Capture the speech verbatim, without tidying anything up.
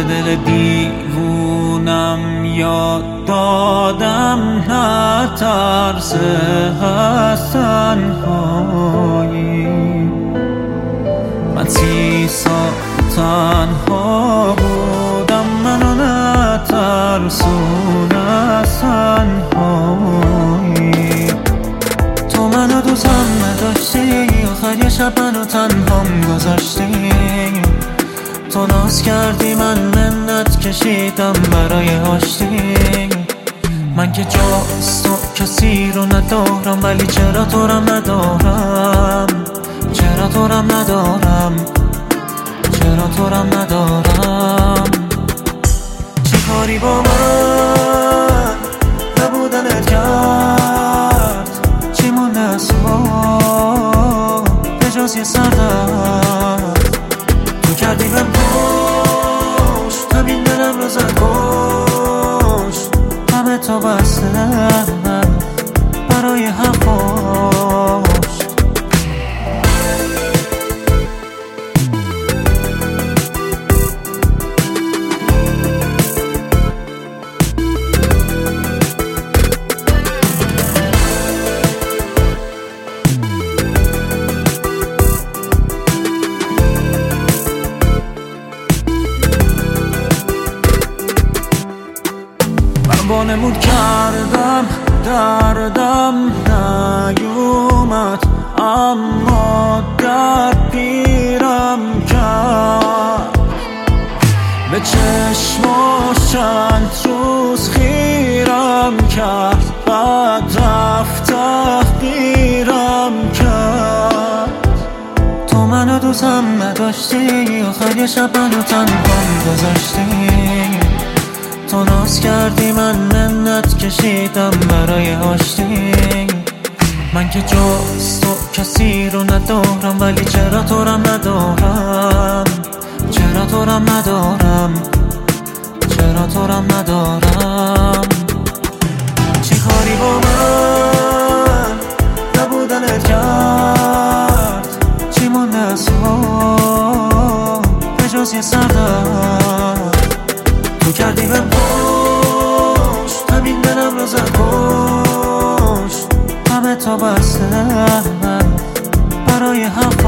به دل دیوونم یاد دادم نه ترس از تنهایی. من سی سال تنها بودم، منو نترسون از تنهایی. تو منو دوستم نداشتی، آخر یه شب منو تنهام گذاشتی. تو ناز کردی من منت کشیدم برای آشتی. من که جاست تو کسی رو ندارم، ولی چرا تو رم ندارم، چرا تو رم ندارم، چرا تو رم ندارم. چه کاری با من نبودنت کرد، چی مونده از تو به جز یه سردرد. تو کردی بهم پشت، همین دلم رو زد کشت. همه تا بسته برای حرفاش. وانمود کردم دردم نیومد، اما درد پیرم کرد. به چشماش چند روز خیرم کرد، بعد رفت تحقیرم کرد. تو منو دوستم نداشتی، آخر یه شب منو تنهام گذاشتی. تو ناز کردی من منت کشیدم برای آشتی. من که جز تو کسی رو ندارم، ولی چرا تو رم ندارم، چرا تو رم ندارم، چرا تو رم ندارم. چی کاری با من نبودنت کرد، چی مونده از تو به جز یه سردرد. تو کردی بهم پشت، همین دلم رو زد کشت. همه تا بسته برای حرف